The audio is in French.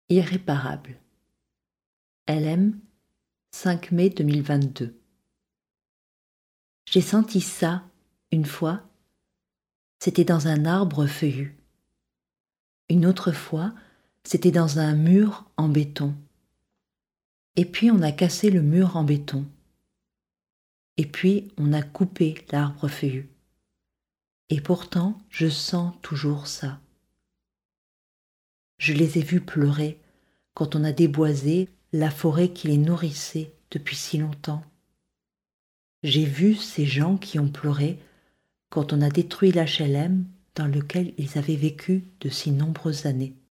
Irréparable. LM, 5 mai 2022. J'ai senti ça, une fois, c'était dans un arbre feuillu. Une autre fois, c'était dans un mur en béton. Et puis on a cassé le mur en béton. Et puis on a coupé l'arbre feuillu. Et pourtant, je sens toujours ça. Je les ai vus pleurer quand on a déboisé la forêt qui les nourrissait depuis si longtemps. J'ai vu ces gens qui ont pleuré quand on a détruit l'HLM dans lequel ils avaient vécu de si nombreuses années.